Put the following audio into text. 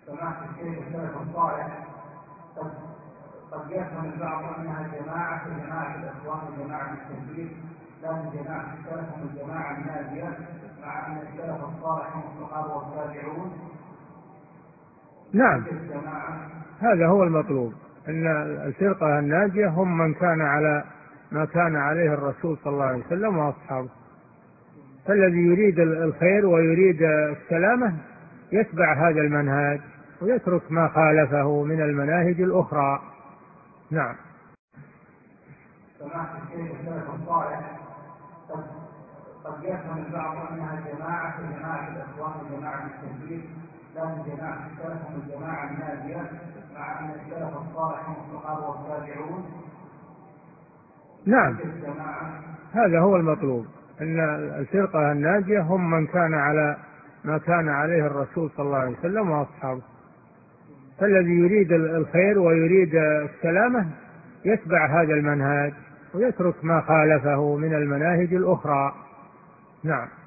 سماحة الشيخ السلف الصالح قد يفهم البعض أنها جماعة كجماعة الإخوان وجماعة التكبير، لكن جماعة السلف هم الجماعة الناجية، مع أن السلف الصالح هم الصحابة والتابعون. نعم، هذا هو المطلوب، أن الفرقة الناجية هم من كان على ما كان عليه الرسول صلى الله عليه وسلم وأصحابه. فالذي يريد الخير ويريد السلامة يتبع هذا المنهج ويترك ما خالفه من المناهج الأخرى. نعم. سماحة الشيخ السلف الصالح قد يفهم البعض أنها جماعة كجماعة الإخوان وجماعة التكبير، لكن جماعة السلف هم الجماعة الناجية، مع أن السلف الصالح هم الصحابة والتابعون. نعم، هذا هو المطلوب، أن الفرقة الناجية هم من كان على ما كان عليه الرسول صلى الله عليه وسلم وأصحابه. فالذي يريد الخير ويريد السلامة يتبع هذا المنهج ويترك ما خالفه من المناهج الأخرى. نعم.